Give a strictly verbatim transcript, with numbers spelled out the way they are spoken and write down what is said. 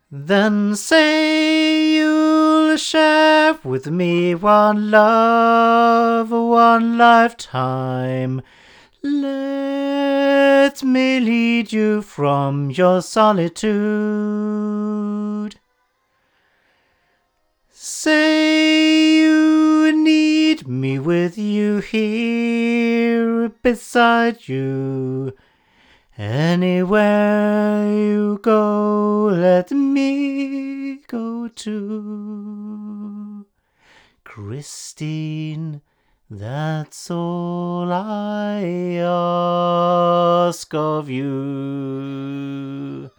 Then say you'll share with me one love, one lifetime. Let me lead you from your solitude. Say you need me with you here beside you. Anywhere you go, let me go too. Christine, that's all I ask of you.